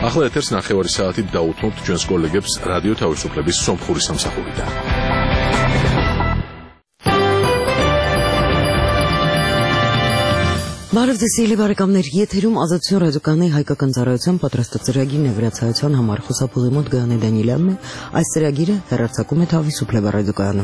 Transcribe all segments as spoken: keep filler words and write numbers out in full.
ახლა ეთერს ნახევარი საათით დაუთმობთ ჩვენს კოლეგებს რადიო თავისუფლების სომხური სამსახურიდან. Բարև ձեզ սիրելի բարեկամներ, եթերում Ազատություն ռադիոկայանի հայկական ծառայության պատրաստած ծրագիրն է վրացայության համար խոսափողի մոտ Գայանե Դանիելյանն է, այս ծրագիրը հեռարձակում է Თავისუფლება ռադիոկայանը։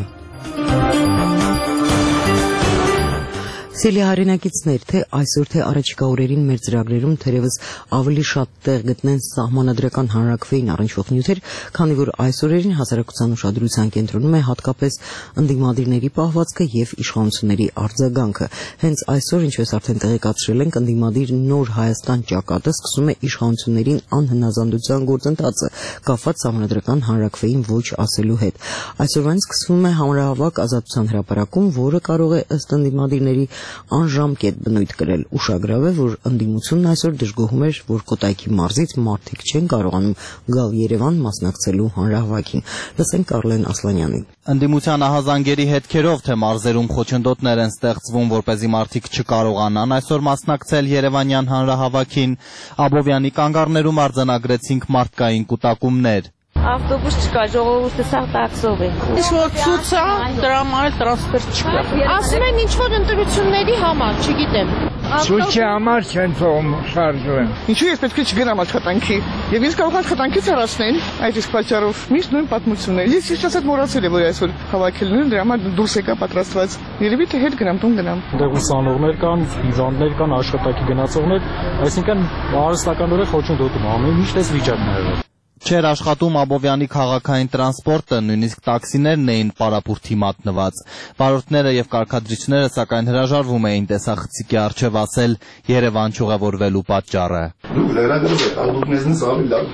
Սիրելի հայրենակիցներ, թե այսօր թե առաջիկա օրերին մեր ծրագրերում թերևս ավելի շատ տեղ գտնեն սահմանադրական հանրակրվեին առնչվող նյութեր, քանի որ այս օրերին հասարակության ուշադրության կենտրոնում է հատկապես ընդդիմադիրների պահվածքը եւ իշխանությունների արձագանքը։ Հենց այսօր, ինչպես արդեն տեղեկացրել ենք, ընդդիմադիր Նոր Հայաստան ճակատը սկսում է իշխանություններին անհնազանդության գործընթացը, կապված սահմանադրական հանրակրվեին ոչ ասելու հետ։ Այսօրվան սկսվում է հանրահավաք Ազատության հրապարակում, որը կարող է ըստ ընդդիմադիրների անժամկետ բնույթ կրել։ Ուշագրավ է, որ ընդդիմությունն այսօր դժգոհում էր, որ Կոտայքի մարզից մարդիկ չեն կարողանում գալ Երևան մասնակցելու հանրահավաքին։ Լսենք Կարլեն Ասլանյանին։ Ընդդիմության ահազանգերի հետքերով թե մարզերում խոչընդոտներ են ստեղծվում, որպեսզի մարդիկ չկարողանան այսօր մասնակցել Երևանյան հանրահավաքին, Աբովյանի կանգառներում արձանագրեցինք մարդկային կուտակումներ։ Ավտոբուս չկա, ժողովուրդը սա տաքսով է։ Ինչ որ ցույց է, դրա համար տրանսպորտ չկա։ Ասում են ինչ որ ընտրությունների համար, չգիտեմ։ Ցույցի համար չեն թողում շարժվեն։ Ինչու ես պետք է չգնամ աշխատանքի։ Եվ ես կարող եմ աշխատանքից հեռացնել այդ իսկ պատճառով։ Միշտ նույն պատմությունն է։ Ես ինչ ասած մոռացել եմ, որ այսօր հավաքելն են, դրա համար դուրս եկա պատրաստված։ Երևի թե հետ գնամ, տուն գնամ։ Դեռ ուսանողներ կան, հիվանդներ կան, աշխատանքի գնացողներ, այսինքն արհեստականորեն խոչընդոտում ամեն ինչ էս վիճակն է եղել։ Չէր աշխատում Աբովյանի քաղաքային տրանսպորտը, նույնիսկ տաքսիներն էին պարապուրդի մատնված։ Վարորդները եւ կարգադրիչները սակայն հրաժարվում էին տեսախցիկի առջև ասել Երևան չուղևորվելու պատճառը։ Դուք լրագրող եք, ալուկնեզնից ավելի լավ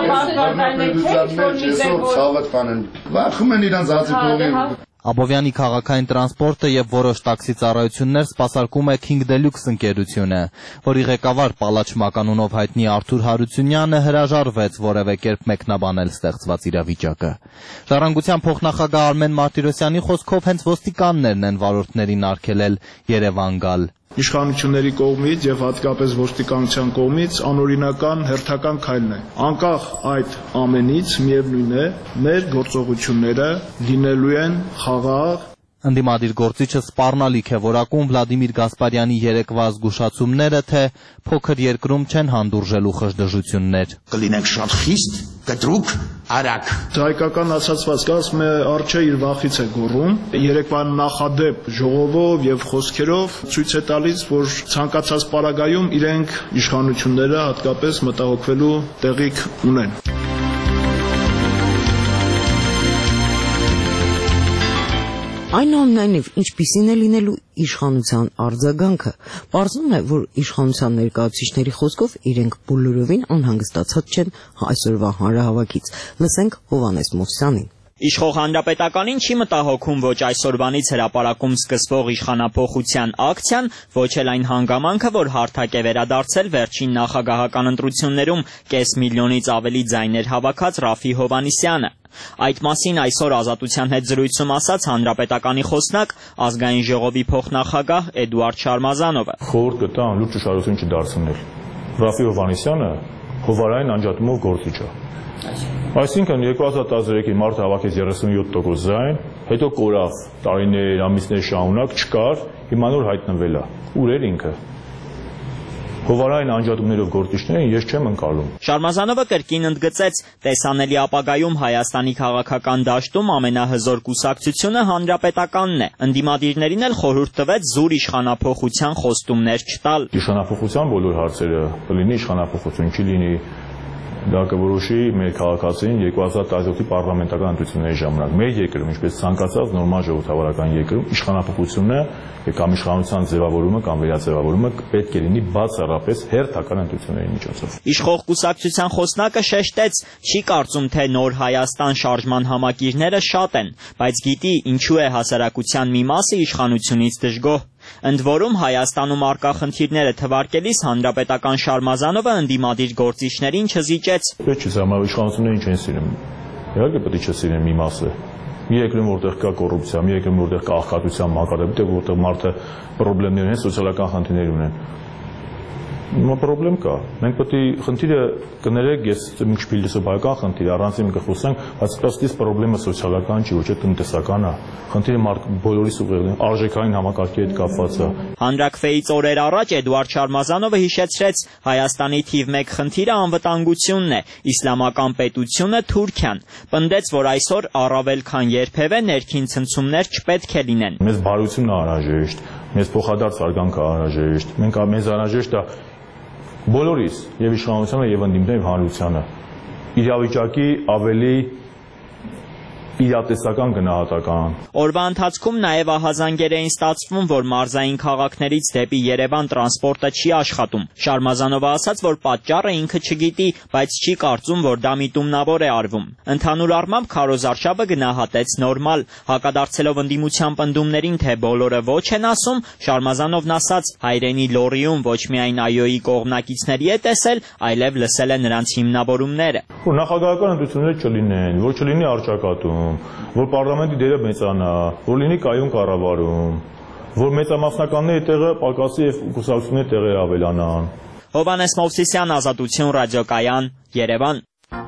դիմացի։ Վախում են իրանց ածիկողի։ Աբովյանի քաղաքային տրանսպորտը եւ որոշ տաքսի ծառայություններ սպասարկում է King Deluxe ընկերությունը, որի ղեկավար Պալաչ Մականունով հայտնի Արթուր Հարությունյանը հրաժարվեց որևէ կերպ մեկնաբանել ստեղծված իրավիճակը։ Ժառանգության փոխնախագահ Արմեն Մարտիրոսյանի խոսքով հենց ոստիկաններն են վարորդներին արգելել Երևան գալ։ Իշխանությունների կողմից եւ հատկապես ոստիկանության կողմից անօրինական հերթական քայլն է։ Անկախ այդ ամենից միևնույն է, մեր գործողությունները լինելու են խաղաղ։ Ընդդիմադիր գործիչը սպառնալիք է որակում Վլադիմիր Գասպարյանի երեկվա զգուշացումները, թե փոքր երկրում չեն հանդուրժելու խժդժություններ։ Կլինենք շատ խիստ, կտրուկ, արագ։ Հայկական ասացվածքը ասում է արջը իր վախից է գոռում։ Երեկվա նախադեպ ժողովով եւ խոսքերով ցույց է տալիս, որ ցանկացած պարագայում իրենք իշխանությունները հատկապես մտահոգվելու տեղիք ունեն։ Այնուամենայնիվ, ինչպիսին է լինելու իշխանության արձագանքը, պարզվում է, որ իշխանության ներկայացուցիչների խոսքով իրենք բոլորովին անհանգստացած չեն այսօրվա հանրահավաքից։ Լսենք Հովհաննես Մովսյանին։ Իշխող հանրապետականին չի մտահոգում ոչ այսօրվանից հրապարակում սկսվող իշխանափոխության ակցիան, ոչ էլ այն հանգամանքը, որ հարթակ է վերադարձել վերջին նախագահական ընտրություններում կես միլիոնից ավելի ձայներ հավաքած Ռաֆի Հովհաննիսյանը։ Այդ մասին այսօր Ազատության հետ զրույցում ասաց հանրապետականի խոսնակ ազգային ժողովի փոխնախագահ Էդուարդ Շարմազանովը։ Խորհուրդ կտամ լուրջ ուշադրություն չդարձնել։ Ռաֆի Հովհաննիսյանը հովարային անջատումով գործիչ է։ Այսինքն երկու հազար տասներեքին մարտը հավաքեց երեսունյոթ տոկոս ձայն, հետո կորավ տարիներ, ամիսներ շարունակ չկար, հիմա նոր հայտնվել է։ Ուր էր ինքը։ Հովարային անջատումներով գործիչներին ես չեմ ընկալում։ Շարմազանովը կրկին ընդգծեց, տեսանելի ապագայում Հայաստանի քաղաքական դաշտում ամենահզոր կուսակցությունը հանրապետականն է։ Ընդդիմադիրներին էլ խորհուրդ տվեց զուր իշխանափոխության խոստումներ չտալ։ Իշխանափոխության բոլոր հարցերը կլինի իշխանափոխություն, չի լինի դա կորոշի մեր քաղաքացին երկու հազար տասնյոթի պարլամենտական ընտրությունների ժամանակ։ Մեր երկրում, ինչպես ցանկացած նորմալ ժողովրդավարական երկրում, իշխանափոխությունը կամ իշխանության ձևավորումը կամ վերաձևավորումը պետք է լինի բացառապես հերթական ընտրությունների միջոցով։ Իշխող կուսակցության խոսնակը շեշտեց, չի կարծում, թե Նոր Հայաստան շարժման համակիրները շատ են, բայց գիտի ինչու է հասարակության մի մասը իշխանությունից դժգոհ։ Ընդ որում Հայաստանում առկա խնդիրները թվարկելիս հանրապետական Շարմազանովը ընդդիմադիր գործիչներին չզիջեց։ Պետք չէ սա իշխանություններին չեն սիրում։ Իհարկե պետք է չսիրեն մի մասը։ Մի երկրում որտեղ կա կոռուպցիա, մի երկրում որտեղ կա աղքատության մակարդակ, որտեղ մարդը խնդիրներ են, սոցիալական խնդիրներ ունեն։ Մա պրոբլեմ կա։ Մենք պետք է խնդիրը կներեք, ես մի շպիլիսոբայական խնդիր, առանց իմ կխոսենք, բայց ստաստից պրոբլեմը սոցիալական չի, ոչ թե տնտեսական է։ Խնդիրը մարդ բոլորիս ուղղել, արժեքային համակարգի հետ կապված է։ Հանրաքվեից օրեր առաջ Էդուարդ Շարմազանովը հիշեցրեց Հայաստանի թիվ մեկ խնդիրը անվտանգությունն է, իսլամական պետությունը Թուրքիան։ Պնդեց, որ այսօր առավել քան երբևէ ներքին ցնցումներ չպետք է լինեն։ Մեզ բարությունն է անհրաժեշտ, մեզ փոխադարձ արգանքը անհրաժեշտ, մենք մեզ անհրաժեշտ է բոլորիս եւ իշխանությանը եւ ընդդիմները եւ հանրությանը իրավիճակի ավելի իրատեսական գնահատական։ Օրվա ընթացքում նաև ահազանգեր էին ստացվում, որ մարզային քաղաքներից դեպի Երևան տրանսպորտը չի աշխատում։ Շարմազանովը ասաց, որ պատճառը ինքը չգիտի, բայց չի կարծում, որ դա միտումնավոր է արվում։ Ընդհանուր առմամբ քարոզարշավը գնահատեց նորմալ, հակադարձելով ընդդիմության պնդումներին, թե բոլորը ոչ են ասում, Շարմազանովն ասաց, հայրենի լոռիում ոչ միայն ԱՅՈ-ի կողմնակիցների է տեսել, այլև լսել է նրանց հիմնավորումները։ Որ նախագահական ընտրություններ չլինեն, որ չլինի առճակատում, որ պարլամենտի դերը մեծանա, որ լինի կայուն կառավարում, որ մեծամասնականների տեղը պակասի եւ կուսակցությունների տեղերը ավելանան։ Հովհաննես Մովսիսյան, Ազատություն ռադիոկայան, Երևան։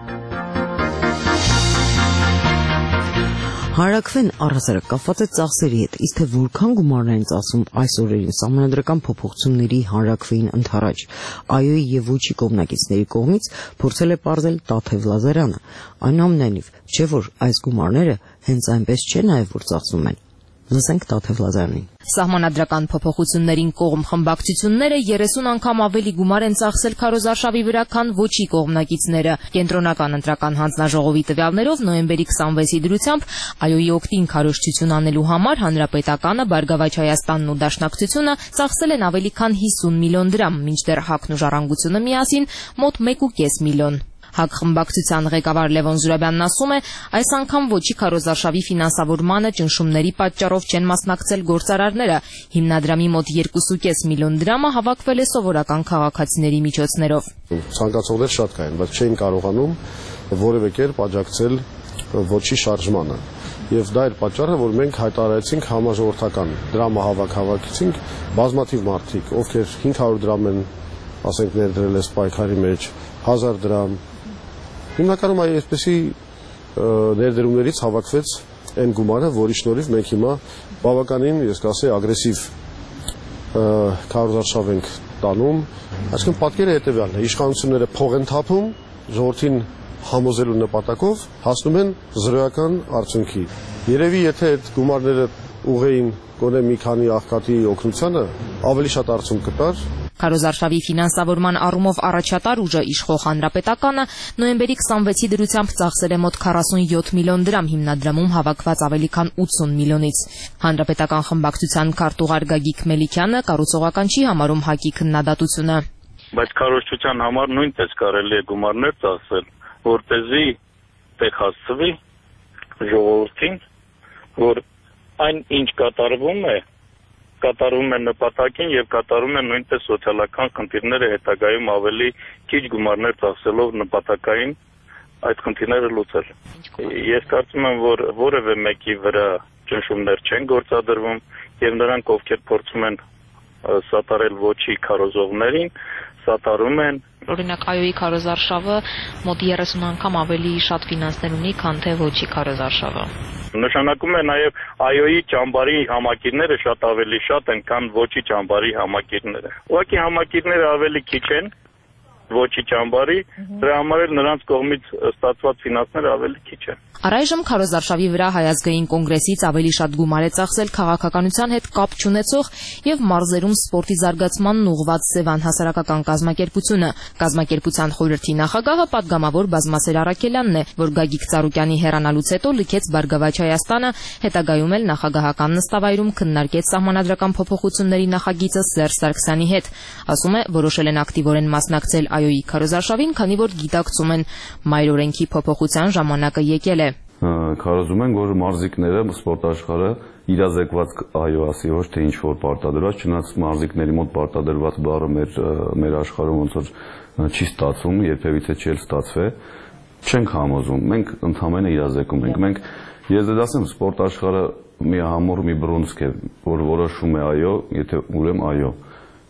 Հարակվեն առհասարակ կապված է ծախսերի հետ, իսկ թե որքան գումարներ են ծախսում այս օրերին սահմանադրական փոփոխությունների հանրաքվեին ընդառաջ ԱՅՈ-ի եւ ոչի կողմնակիցների կողմից փորձել է պարզել Տաթև Լազարյանը, այնուամենայնիվ չէ որ այս գումարները հենց այնպես չէ նաեւ որ ծախսում են։ Լսենք Տաթև Լազարյանին։ Սահմանադրական փոփոխություններին կողմ խմբակցությունները երեսուն անգամ ավելի գումար են ծախսել քարոզարշավի վրա, քան ոչի կողմնակիցները։ Կենտրոնական ընտրական հանձնաժողովի տվյալներով նոյեմբերի քսանվեցի դրությամբ ԱՅՈ-ի օգտին քարոզչություն անելու համար Հանրապետականը, Բարգավաճ Հայաստանն ու Դաշնակցությունը ծախսել են ավելի քան հիսուն միլիոն դրամ, մինչդեռ ՀԱԿ-ն ու Ժառանգությունը միասին մոտ մեկ ու կես միլիոն։ ՀԱԿ խմբակցության ղեկավար Լևոն Զուրաբյանն ասում է, այս անգամ ոչի քարոզարշավի ֆինանսավորմանը ճնշումների պատճառով չեն մասնակցել գործարարները, հիմնադրամի մոտ երկու կես միլիոն դրամը հավաքվել է սովորական քաղաքացիների միջոցներով։ Ցանկացողներ շատ կային, բայց չէին կարողանում որևէ կերպ աջակցել ոչի շարժմանը։ Եվ դա էր պատճառը, որ մենք հայտարարեցինք համաժողովրդական դրամը հավաք հավաքեցինք բազմաթիվ մարդիկ, ովքեր հինգ հարյուր դրամ են, ասենք, ներդրել այս պայքարի մեջ, հազար դրամ։ Հիմնականում այսպեսի ներդրումներից հավաքվեց այն գումարը, որի շնորհիվ մենք հիմա բավականին, ես կասեի, ագրեսիվ քարոզարշավ ենք տանում։ Այսինքն պատկերը հետևյալն է. իշխանությունները փող են թափում, ժողովրդին համոզելու նպատակով հասնում են զրոյական արդյունքի։ Երևի եթե այդ գումարները ուղեին գոնե մի քանի աղքատի օգնությանը, ավելի շատ արդյունք կտար։ Քարոզարշավի ֆինանսավորման առումով առաջատար ուժը իշխող Հանրապետականը նոյեմբերի քսանվեցի դրությամբ ծախսել է մոտ քառասունյոթ միլիոն դրամ, հիմնադրամում հավաքված ավելի քան ութսուն միլիոնից։ Հանրապետական խմբակցության քարտուղար Գագիկ Մելիքյանը կառուցողական չի համարում ՀԱԿ-ի քննադատությունը։ Բայց քարոզչության համար նույնպես կարելի է գումարներ ծախսել, որպեսզի տեղ հասցվի ժողովրդին, որ այն ինչ կատարվում է, կատարում են նպատակին եւ կատարում են նույնպես սոցիալական խնդիրները հետագայում ավելի քիչ գումարներ ծախսելով նպատակային այդ խնդիրները լուծել։ Ես կարծում եմ, որ որևէ մեկի վրա ճնշումներ չեն գործադրվում եւ նրանք, ովքեր փորձում են սատարել ոչի քարոզողներին, սատարում են։ Օրինակ ԱՅՈ-ի քարոզարշավը մոտ երեսուն անգամ ավելի շատ ֆինանսներ ունի, քան թե ոչի քարոզարշավը։ Նշանակում է նաև ԱՅՈ-ի ճամբարի համակիրները շատ ավելի շատ են, քան ոչի ճամբարի համակիրները։ Ուղղակի համակիրները ավելի քիչ են ոչի ճամբարի, դրա համար էլ նրանց կողմից ստացված ֆինանսները ավելի քիչ են։ Առայժմ քարոզարշավի վրա Հայ ազգային կոնգրեսից ավելի շատ գումար է ծախսել քաղաքականության հետ կապ չունեցող եւ մարզերում սպորտի զարգացմանն ուղղված Սևան հասարակական կազմակերպությունը։ Կազմակերպության խորհրդի նախագահը պատգամավոր Բազմասեր Արաքելյանն է, որ Գագիկ Ծառուկյանի հեռանալուց հետո լքեց Բարգավաճ Հայաստանը, հետագայում էլ նախագահական նստավայրում քննարկեց սահմանադրական փոփոխությունների նախագիծը Սերժ Սարգսյանի հետ։ Ասում է, որոշել են ակտիվորեն մասնակցել ԱՅՈ-ի քարոզարշավին, քանի որ գիտակցում են մայր օրենքի փոփոխության ժամանակը եկել է։ Քարոզում են, որ մարզիկները սպորտ աշխարհը իրազեկված ԱՅՈ ասի, ոչ թե ինչ որ պարտադրված, չնայած մարզիկների մոտ պարտադրված բառը մեր մեր աշխարհում ոնց որ չի ստացվում, երբևիցե չի ստացվել, չենք համոզում։ Մենք ընդհանրապես իրազեկում ենք։ Մենք ես դասեմ սպորտ աշխարհը մի համոր մի բրոնզկ է, որ որոշում է ԱՅՈ, եթե ուրեմն ԱՅՈ։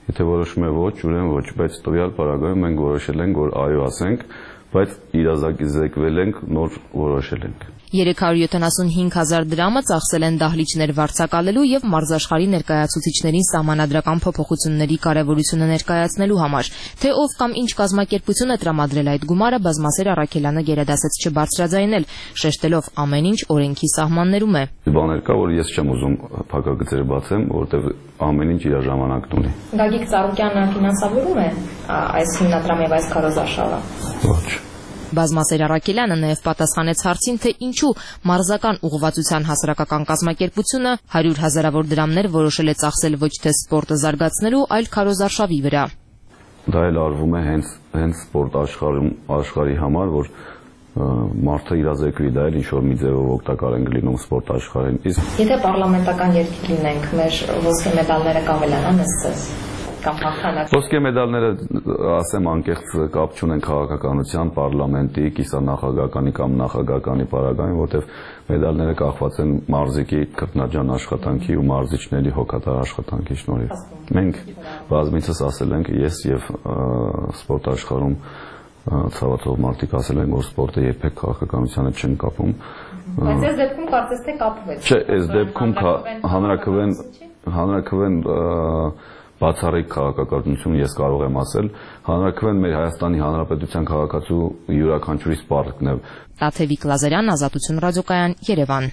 Եթե որոշում է ոչ, ուրեմն ոչ, բայց տվյալ պարագայում մենք որոշել ենք, որ այո ասենք, բայց իրազեկվել ենք, նոր որոշել ենք։ երեք հարյուր յոթանասունհինգ հազար դրամը ծախսել են դահլիճներ վարձակալելու եւ մարզաշխարհի ներկայացուցիչներին սահմանադրական փոփոխությունների կարեւորությունը ներկայացնելու համար։ Թե ով կամ ինչ կազմակերպություն է տրամադրել այդ գումարը, բազմասեր Առաքելյանը գերադասեց չբարձրաձայնել, շեշտելով ամեն ինչ օրենքի սահմաններում է։ Բաներ կա, որ ես չեմ ուզում փակագծեր բացեմ, որովհետեւ ամեն ինչ իր ժամանակն ունի։ Գագիկ Ծառուկյանը ֆինանսավորում է այս հիմնադրամի եւ այս քարոզարշավը։ Ոչ։ Բազմասեր Առաքելյանը նաև պատասխանեց հարցին, թե ինչու մարզական ուղղվածության հասարակական կազմակերպությունը հարյուր հազարավոր դրամներ որոշել է ծախսել ոչ թե սպորտը զարգացնելու, այլ քարոզարշավի վրա։ Դա էլ արվում է հենց հենց սպորտ աշխարհում աշխարհի համար, որ մարդը իրազեկվի, դա էլ ինչ-որ մի ձևով օգտակար են լինում սպորտ աշխարհին։ Իսկ եթե պարլամենտական երկիր լինենք, մեր ոսկե մեդալները կավելանան ըստ Ոսկե մեդալները, ասեմ, անկեղծ կապ չունեն քաղաքականության, պարլամենտի, կիսանախագահականի կամ նախագահականի պարագային, որտեղ մեդալները կախված են մարզիկի քրտնաջան աշխատանքի ու մարզիչների հոգատար աշխատանքի շնորհիվ։ Մենք բազմիցս ասել ենք, ես եւ սպորտ աշխարհում ցավացող մարդիկ ասել են, որ սպորտը երբեք քաղաքականությանը չեն կապում։ Բայց այս դեպքում կարծես թե կապվեց։ Չէ, այս դեպքում հանրաքվեն հանրաքվեն բացառիկ քաղաքականություն ես կարող եմ ասել, հանրաքվեն մեր Հայաստանի Հանրապետության քաղաքացու յուրաքանչյուրի սպառկն է։ Տաթևիկ Լազարյան, Ազատություն ռադիոկայան, Երևան։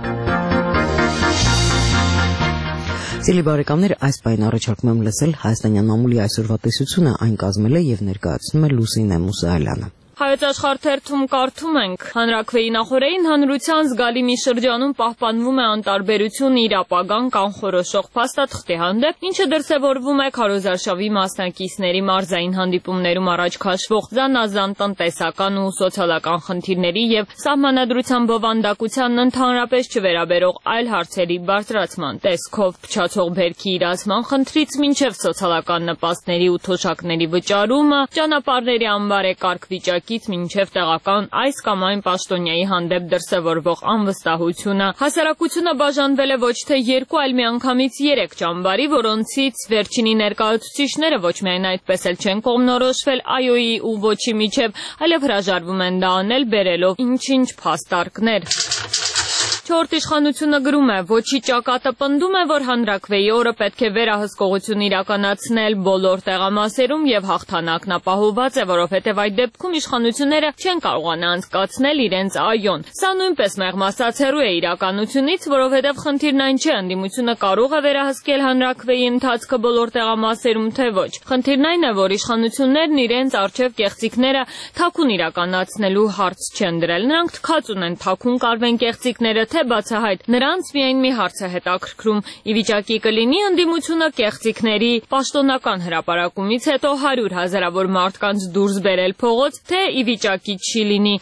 Սիրելի բարեկամներ, այս պայն առաջարկում եմ լսել հայաստանյան մամուլի այսօրվա տեսությունը, այն կազմել է եւ ներկայացնում է Լուսինե Մուսայելյանը։ Հայոց աշխարհ թերթում կարդում ենք. Հանրաքվեի նախօրեին հանրության զգալի մի շրջանում պահպանվում է անտարբերություն իր ապագան կանխորոշող փաստաթղթի հանդեպ, ինչը դրսևորվում է քարոզարշավի մասնակիցների մարզային հանդիպումներում առաջ քաշվող զանազան տնտեսական ու սոցիալական խնդիրների եւ սահմանադրության բովանդակությանն ընդհանրապես չվերաբերող այլ հարցերի բարձրացման տեսքով փչացող բերքի իրացման խնդրից մինչեւ սոցիալական նպաստների ու թոշակների վճարումը, ճանապարհների անբարեկարգ վիճակի մինչև տեղական այս կամ այն պաշտոնյայի հանդեպ դրսևորվող անվստահությունը, հասարակությունը բաժանվել է ոչ թե երկու, այլ միանգամից երեք ճամբարի, որոնցից վերջինի ներկայացուցիչները ոչ միայն այդպես էլ չեն կողմնորոշվել այոյի ու ոչի միջև, այլև հրաժարվում են դա անել, բերելով ինչ-ինչ փաստարկներ։ Չորրորդ իշխանությունը գրում է, ոչի ճակատը պնդում է, որ հանրաքվեի օրը պետք է վերահսկողություն իրականացնել բոլոր տեղամասերում եւ հաղթանակն ապահովված է, որովհետեւ այդ դեպքում իշխանությունները չեն կարողանա անցկացնել իրենց այոն։ Սա նույնպես մեղմասած հեռու է իրականությունից, որովհետեւ խնդիրն այն չէ, ընդդիմությունը կարող է վերահսկել հանրաքվեի ընթացքը բոլոր տեղամասերում, թե ոչ։ Խնդիրն այն է, որ իշխանություններն իրենց արժեվ կեղծիքները թաքուն իրականացնելու հարց չեն դրել։ Նրանք թքած ունեն թաքուն կարվեն կեղծիքները, թե բացահայտ, նրանց միայն մի հարց է հետաքրքրում՝ ի վիճակի կլինի ընդդիմությունը կեղծիքների պաշտոնական հրապարակումից հետո հարյուր հազարավոր մարդկանց դուրս բերել փողոց, թե ի վիճակի չի լինի։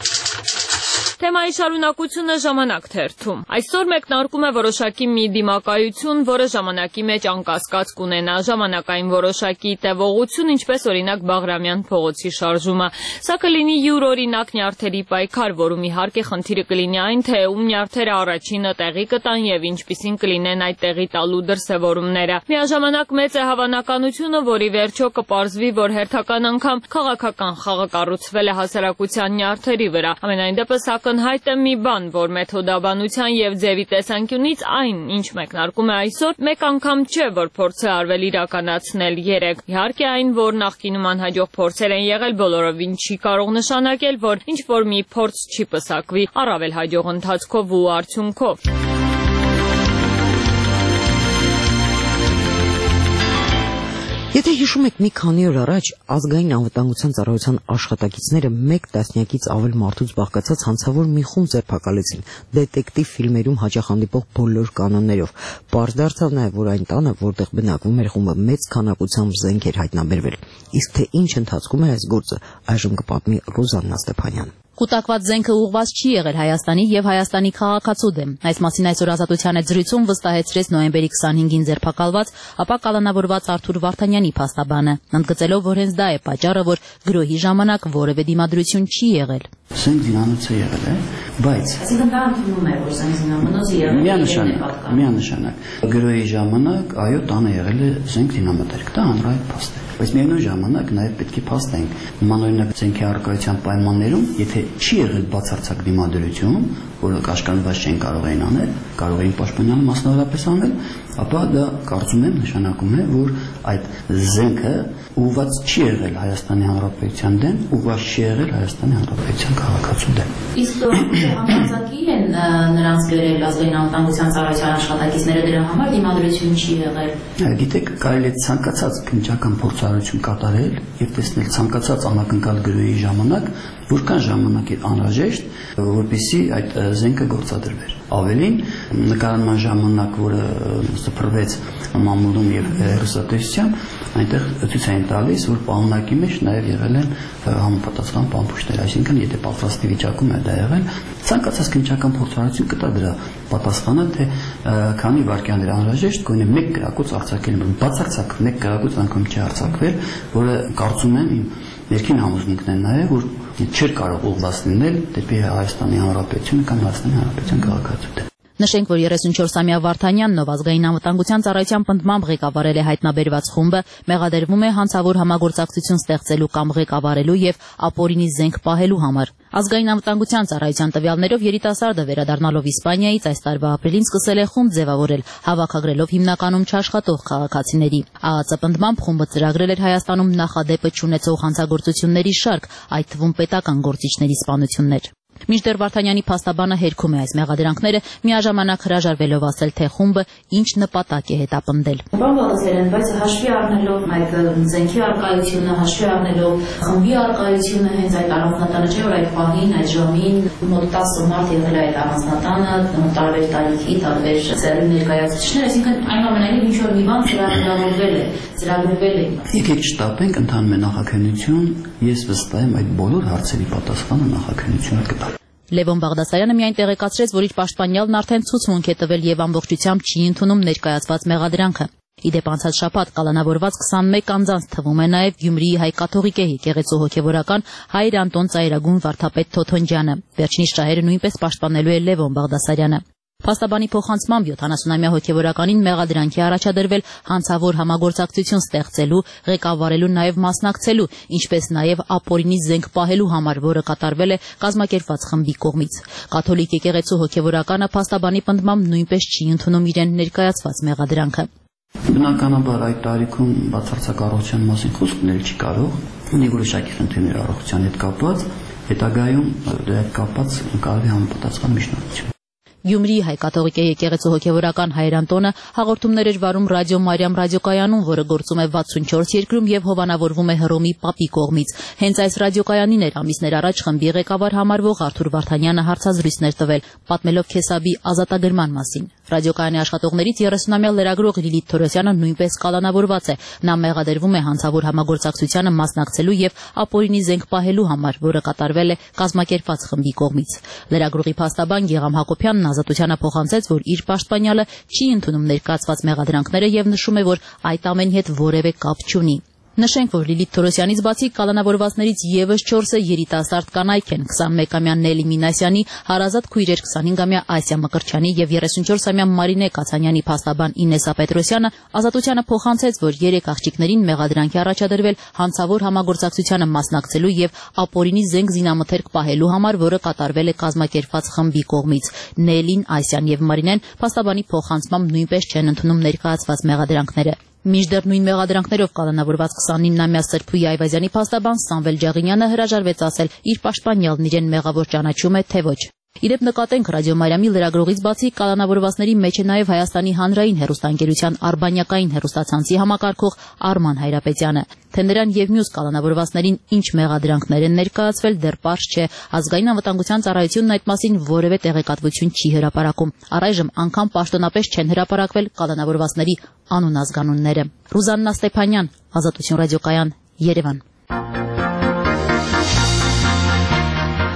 Թեմայի շարունակությունը ժամանակ թերթում։ Այսօր մեկնարկում է որոշակի մի դիմակայություն, որը ժամանակի մեջ անկասկած կունենա ժամանակային որոշակի տևողություն, ինչպես օրինակ Բաղրամյան փողոցի շարժումը։ Սա կլինի յուրօրինակ նյարդերի պայքար, որում իհարկե խնդիրը կլինի այն, թե ում նյարդերը առաջինը տեղի կտան եւ ինչպիսին կլինեն այդ տեղի տալու դրսևորումները։ Միաժամանակ մեծ է հավանականությունը, որ ի վերջո կպարզվի, որ հերթական անգամ քաղաքական խաղը կառուցվել է հասարակության նյարդերի վրա։ Ամենայն դեպս ակնհայտ է մի բան, որ մեթոդաբանության եւ ձևի տեսանկյունից այն, ինչ մեկնարկում է այսօր, մեկ անգամ չէ, որ փորձ է արվել իրականացնել երեք։ Իհարկե այն, որ նախկինում անհաջող փորձեր են եղել, բոլորովին չի կարող նշանակել, որ ինչ որ մի փորձ չի պսակվի առավել հաջող ընթացքով ու արդյունքով։ Եթե հիշում եք մի քանի օր առաջ ազգային անվտանգության ծառայության աշխատակիցները մեկ տասնյակից ավել մարդուց բաղկացած հանցավոր մի խումբ ձերբակալեցին դետեկտիվ ֆիլմերում հաճախ հանդիպող բոլոր կանոններով։ Պարզ դարձավ նաև, որ այն տանը, որտեղ բնակվում էր խումբը, մեծ քանակությամբ զենք էր հայտնաբերվել։ Իսկ թե ինչ ընթացքում է այս գործը, այժմ կպատմի Ռուզաննա Ստեփանյան։ Կուտակված զենքը ուղղված չի եղել Հայաստանի եւ Հայաստանի քաղաքացու դեմ։ Այս մասին այսօր Ազատության հետ զրույցում վստահեցրեց նոյեմբերի քսանհինգին ձերբակալված, ապա կալանավորված Արթուր Վարդանյանի փաստաբանը, ընդգծելով, որ հենց դա է պատճառը, որ գրոհի ժամանակ որևէ դիմադրություն չի եղել։ Զենք դինամիտ է եղել է, բայց այսինքն դա ընդունում է, որ զենք դինամիտ է եղել։ Միանշանակ, միանշանակ։ Գրոհի ժամանակ այո, տանը եղել է զենք դինամիտ, դա հանրային փաստ է։ Բայց միևնույն ժամանակ նաև պետք է փաստենք մանրօրինակ զենքի առկայության պայմաններում, եթե չի եղել բացարձակ դիմադրություն, որը կաշկանդված չեն կարող էին անել, կարող էին պաշտպանյանը մասնավորապես անել, ապա դա կարծում եմ նշանակում է, որ այդ զենքը ուղղված չի եղել Հայաստանի Հանրապետության դեմ, ուղղված չի եղել Հայաստանի Հանրապետության քաղաքացու դեմ։ Իսկ համարձակի են նրանց գրել ազգային անվտանգության ծառայության աշխատակիցները դրա համար դիմադրություն չի եղել։ Գիտեք, կարելի է ցանկացած քննչական փորձառություն կատարել եւ տեսնել ցանկացած անակնկալ գրոհի ժամանակ, որքան ժամանակ է անհրաժեշտ, որպեսզի այդ զենքը գործադրվեր։ Ավելին, նկարանման ժամանակ, որը սփռվեց մամուլում եւ հերոսատեսությամբ, այնտեղ ցույց են տալիս, որ պահոնակի մեջ նաեւ եղել են համապատասխան պամփուշտներ, այսինքն եթե պատրաստի վիճակում է դա եղել, ցանկացած քննչական փորձառություն կտա դրա պատասխանը, թե քանի վայրկյաններ անհրաժեշտ գոնե մեկ գրակոց արձակել, բացարձակ մեկ գրակոց անգամ չի արձակվել, որը կարծում եմ իմ ներքին համոզմունքն է նաեւ, որ չէր կարող ուղղված լինել դեպի Հայաստանի Հանրապետություն կամ Հայաստանի Հանրապետության քաղաքացու դեմ։ Նշենք, որ երեսունչորսամյա Վարդանյանն, ով ազգային անվտանգության ծառայության պնդմամբ ղեկավարել է հայտնաբերված խումբը, մեղադրվում է հանցավոր համագործակցություն ստեղծելու կամ ղեկավարելու եւ ապօրինի զենք պահելու համար։ Ազգային անվտանգության ծառայության տվյալներով երիտասարդը վերադառնալով Իսպանիայից այս տարվա ապրիլին սկսել է խումբ ձևավորել, հավաքագրելով հիմնականում չաշխատող քաղաքացիների։ ԱԱԾ պնդմամբ խումբը ծրագրել էր Հայաստանում նախադեպը չունեցող հանցագործությունների շարք, այդ թվում պետական գործիչների սպանություններ։ Մինչդեռ Վարդանյանի փաստաբանը հերքում է այս մեղադրանքները, միաժամանակ հրաժարվելով ասել, թե խումբը ինչ նպատակ է հետապնդել։ Պարոն Բաղդասարյան, բայց հաշվի առնելով այդ զենքի առկայությունը, հաշվի առնելով խմբի առկայությունը, հենց այդ առանձնատանը չէ, որ այդ պահին, այդ ժամին մոտ տասը մարդ եղել է այդ առանձնատանը, տարբեր տարիքի, տարբեր ծերունի ներկայացուցիչներ, այսինքն այնուամենայնիվ ինչ որ մի բան ծրագրավորվել է, ծրագրվել է։ Եկեք շտապենք ընդհանուր նախաքննություն, ես վստահ եմ այդ բոլոր հարցերի պատասխանը նախաքննությունը կտա։ Լևոն Բաղդասարյանը միայն տեղեկացրեց, որ իր պաշտպանյալն արդեն ցուցմունք է տվել եւ ամբողջությամբ չի ընդունում ներկայացված մեղադրանքը։ Իդեպ անցած շաբաթ կալանավորված քսանմեկ անձանց թվում է նաեւ Գյումրիի հայ կաթողիկե եկեղեցու հոգեվորական Հայր Անտոն Ծայրագուն վարդապետ Թոթոնջյանը։ Վերջինիս շահերը նույնպես պաշտպանելու է Լևոն Բաղդասարյանը։ Փաստաբանի փոխանցմամբ յոթանասունամյա հոգեվորականին մեղադրանքի առաջադրվել հանցավոր համագործակցություն ստեղծելու, ղեկավարելու, նաև մասնակցելու, ինչպես նաև ապօրինի զենք պահելու համար, որը կատարվել է կազմակերպված խմբի կողմից։ Կաթոլիկ եկեղեցու հոգեվորականը փաստաբանի պնդմամբ նույնպես չի ընդունում իրեն ներկայացված մեղադրանքը։ Բնականաբար այդ տարիքում բացարձակ առողջության մասին խոսք լինել չի կարող, ունի որոշակի խնդիրներ առողջության հետ կապված, հետագայում դրա հետ կապված կարելի համապատասխան միջնորդություն։ Գյումրիի հայ կաթողիկե եկեղեցու հոգեվորական Հայր Անտոնը հաղորդումներ էր վարում Ռադիո Մարիամ ռադիոկայանում, որը գործում է վաթսունչորս երկրում եւ հովանավորվում է Հռոմի Պապի կողմից։ Հենց այս ռադիոկայանին էր ամիսներ առաջ խմբի ղեկավար համարվող Արթուր Վարդանյանը հարցազրույցներ տվել, պատմելով Քեսաբի ազատագրման մասին։ Ռադիոկայանի աշխատողներից երեսունամյա լրագրող Լիլիթ Թորոսյանը նույնպես կալանավորված է։ Նա մեղադրվում է հանցավոր համագործակցությանը մասնակցելու եւ ապօրինի զենք պահելու համար, որը կատարվել է կազմակերպված խմբի կողմից։ Լրագրողի փաստաբան Գեգամ Հակոբյանն Ազատությանը փոխանցեց, որ իր պաշտպանյալը չի ընդունում ներկայացված մեղադրանքները եւ նշում է, որ այդ ամենի հետ որևէ կապ չունի։ Նշենք, որ Լիլիթ Թորոսյանից բացի կալանավորվածներից եւս չորսը երիտասարդ կանայք են՝ քսանմեկամյա Նելի Մինասյանի, հարազատ քույրեր քսանհինգամյա Ասիա Մկրտչյանի եւ երեսունչորսամյա Մարինե Կացանյանի փաստաբան Ինեսա Պետրոսյանը Ազատությանը փոխանցեց, որ երեք աղջիկներին մեղադրանքի առաջադրվել հանցավոր համագործակցությանը մասնակցելու եւ ապօրինի զենք զինամթերք պահելու համար, որը կատարվել է կազմակերպված խմբի կողմից։ Նելին, Ասիան եւ Մարինեն փաստաբանի փոխանցմամբ նույնպես չեն ընդունում ներկայացված մեղադրանքները։ Մինչդեռ նույն մեղադրանքներով կալանավորված քսանիննամյա Սրբույի Այվազյանի փաստաբան Սամվել Ջաղինյանը հրաժարվեց ասել, իր պաշտպանյալն իրեն մեղավոր ճանաչում է, թե ոչ։ Իդեպ նկատենք Ռադիո Մարիամի լրագրողից բացի կալանավորվածների մեջ է նաև Հայաստանի հանրային հեռուստաընկերության արբանյակային հեռուստացանցի համակարգող Արման Հայրապետյանը։ Թե նրան եւ մյուս կալանավորվածներին ինչ մեղադրանքներ են ներկայացվել, դեռ պարզ չէ։ Ազգային անվտանգության ծառայությունն այդ մասին որևէ տեղեկատվություն չի հրապարակում։ Առայժմ անգամ պաշտոնապես չեն հրապարակվել կալանավորվածների անուն-ազգանունները։ Ռուզաննա Ստեփանյան, Ազատություն ռադիոկայան, Երևան։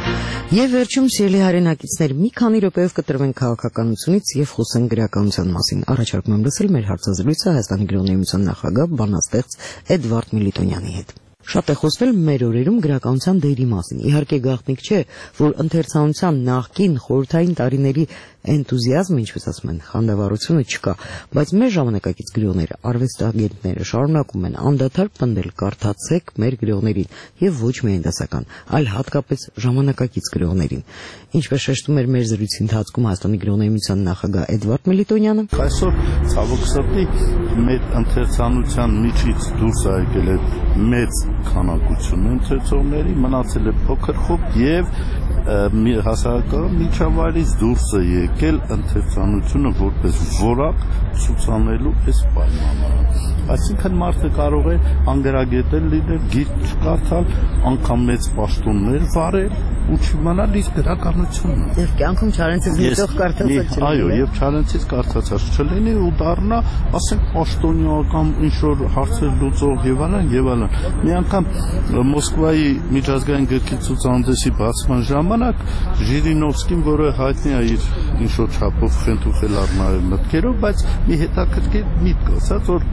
Եվ վերջում սիրելի հայրենակիցներ, մի քանի րոպեով կտրվենք քաղաքականությունից եւ խոսենք գրականության մասին։ Առաջարկում եմ լսել մեր հարցազրույցը Հայաստանի գրողների միության նախագահ բանաստեղծ Էդվարդ Միլիտոնյանի հետ։ Շատ է խոսվել մեր օրերում գրականության դերի մասին։ Իհարկե գաղտնիք չէ, որ ընթերցանության նախկին խորհրդային տարիների էնտուզիազմը, ինչպես ասում են, խանդավառությունը չկա, բայց մեր ժամանակակից գրողները, արվեստագետները շարունակում են անդադար պնդել կարդացեք մեր գրողներին եւ ոչ միայն դասական, այլ հատկապես ժամանակակից գրողներին։ Ինչպես շեշտում էր մեր զրույցի ընթացքում Հայաստանի գրողների միության նախագահ Էդվարդ Միլիտոնյանը, այսօր ցավոք սրտի մեր ընթերցանության միջից դուրս է եկել այդ մեծ քանակությունը ընթերցողների, մնացել է փոքր խումբ եւ հասարակական միջավայրից դուրս է եկել ընթերցանությունը որպես որակ ցուցանելու այս պայմանը։ Այսինքն մարդը կարող է անգրագետել լինել, գիրք չկարդալ, անգամ մեծ պաշտոններ վարել ու չիմանալ իր գրականությունը։ Եվ կյանքում չարենցից միտող կարդացած չլինի։ Այո, եւ չարենցից կարդացած չլինի ու դառնա, ասենք, պաշտոնյական ինչ-որ հարցեր լուծող եւ այլն եւ այլն։ Մի անգամ Մոսկվայի միջազգային գրքի ցուցահանդեսի բացման ժամանակ Ժիրինովսկին, որը հայտնի է իր ինչ-որ չափով խենթուխելար մտքերով, բայց մի հետաքրքիր միտք ասաց, որ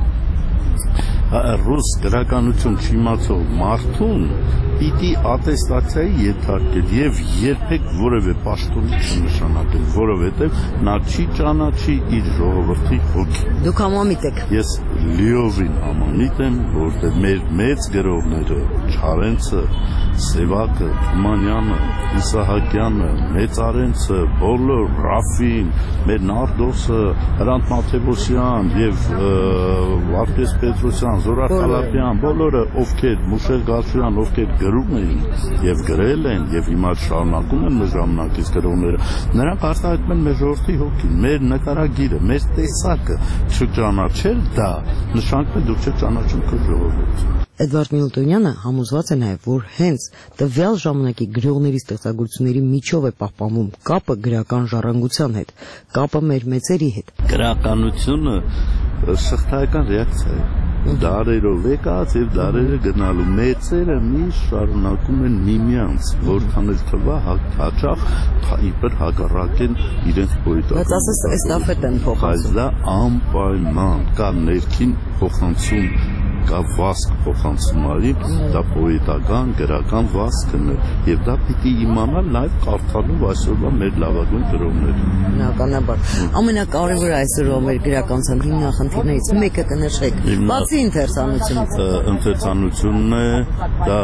ռուս գրականություն չիմացող մարդուն պիտի ատեստացիայի ենթարկել եւ երբեք որևէ պաշտոնի չնշանակել, որովհետեւ նա չի ճանաչի իր ժողովրդի հոգին։ Դուք համամիտ եք։ Ես լիովին համամիտ եմ, որովհետեւ մեր մեծ գրողները, Չարենցը, Սևակը, Թումանյանը, Իսահակյանը, Մեծարենցը, բոլոր Ռաֆին, մեր Նարդոսը, Հրանտ Մաթեոսյան եւ Վարդգես Պետրոսյան, Զորայր Խալափյան, բոլորը ովքեր Մուշել Գալչյան, ովքեր գրում էին եւ գրել են եւ հիմա շարունակում են մեր ժամանակից գրողները, նրանք արտահայտում են մեր ժողովրդի հոգին, մեր նկարագիրը, մեր տեսակը չճանաչել դա նշանակում է դու չճանաչում քո ժողովուրդը։ Էդվարդ Միլիտոնյանը համոզված է նաև, որ հենց տվյալ ժամանակի գրողների ստեղծագործությունների միջով է պահպանվում կապը գրական ժառանգության հետ, կապը մեր մեծերի հետ։ Գրականությունը շղթայական ռեակցիա է։ Դարերով եկած եւ դարերը գնալու մեծերը միշտ շարունակում են միմյանց, որքան էլ թվա հաճախ իբր հակառակ են իրենց պոետական։ Բայց ասես էստաֆետ են փոխանցում։ Բայց դա անպայման կա ներքին փոխանցում, կա վասկ փոխանցումարի, դա պոետական, գրական վասկն է եւ դա պիտի իմանալ նաեւ կարդալով այսօրվա մեր լավագույն գրողները։ Բնականաբար, ամենակարևորը այսօրվա մեր գրականության հիմնախնդիրներից մեկը կնշեք, բացի ընթերցանությունից։ Ընթերցանությունն է, դա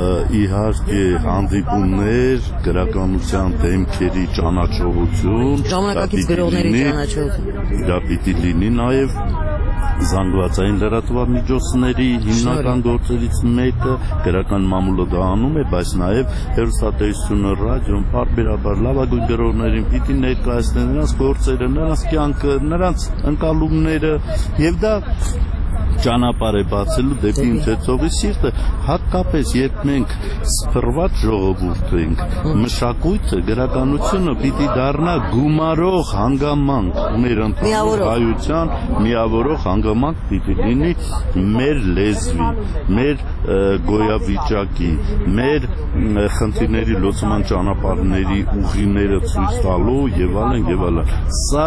իհարկե հանդիպումներ, գրականության դեմքերի ճանաչողություն, ժամանակակից գրողների ճանաչողություն։ Դա պիտի լինի նաեւ զանգվածային լրատվամիջոցների հիմնական գործերից մեկը, գրական մամուլը դա անում է, բայց նաև հեռուստատեսությունը, ռադիոն, պարբերաբար լավագույն գրողներին պիտի ներկայացնեն նրանց գործերը, նրանց կյանքը, նրանց ընկալումները եւ դա ճանապարհ է բացելու դեպի ընթերցողի սիրտը, հատկապես երբ մենք սփռված ժողովուրդ ենք, մշակույթը, գրականությունը պիտի դառնա գումարող հանգամանք մեր ընտանեկան, միավորող հանգամանք պիտի լինի մեր լեզվի, մեր գոյավիճակի, մեր խնդիրների լուծման ճանապարհների ուղիները ցույց տալու եւ այլն եւ այլն։ Սա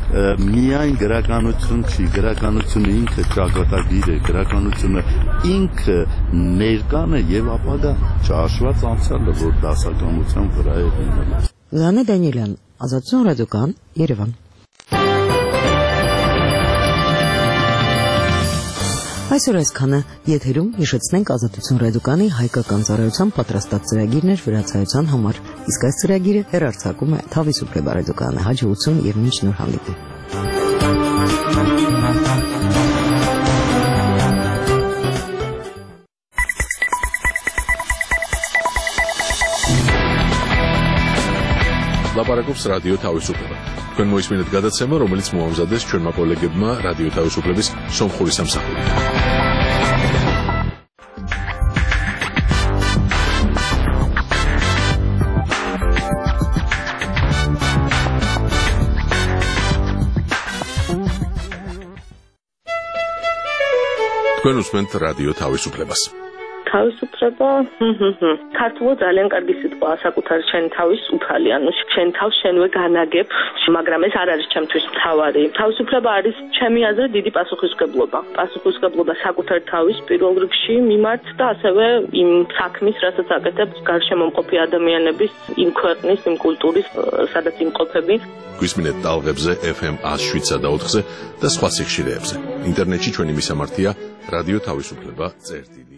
միայն գրականություն չի, գրականությունը ինքը ճակատագիր է, գրականությունը ինքը ներկան է եւ ապագա, չհաշված անցյալը, որ դասականության վրա է լինել։ Լանե Դանիելյան, Ազատություն ռադիոկան, Երևան։ Այսօր այսքանը եթերում հիշեցնենք Ազատություն ռադիոկանի հայկական ծառայության պատրաստած ծրագիրներ վրացայության համար։ Իսկ այս ծրագիրը հեռարձակում է Թավիսուփե ռադիոկայանը։ Հաջողություն եւ մինչ նոր հանդիպում։ Լապարակობს ռադիո Թավիսուփե։ Თქვენ მოისმინეთ გადაცემა, რომელიც მოამზადეს ჩვენმა კოლეგებმა რადიო თავისუფლების სომხური სამსახური. თქვენ უსმენთ რადიო თავისუფლებას. თავისუფლება ქართულად ძალიან კარგი სიტყვა საკუთარი შენი თავის უფალი ანუ შენ თავს შენვე განაგებ მაგრამ ეს არ არის ჩემთვის მთავარი თავისუფლება არის ჩემი აზრით დიდი პასუხისმგებლობა პასუხისმგებლობა საკუთარი თავის პირველ რიგში მიმართ და ასევე იმ საქმის რასაც აკეთებს გარშემო მყოფი ადამიანების იმ ქვეყნის იმ კულტურის სადაც იმყოფები გვისმინეთ ტალღებზე ეფ ემ one oh seven და ოთხზე და სხვა სიხშირეებზე ინტერნეტში ჩვენი მისამართია რადიო თავისუფლება წერტილი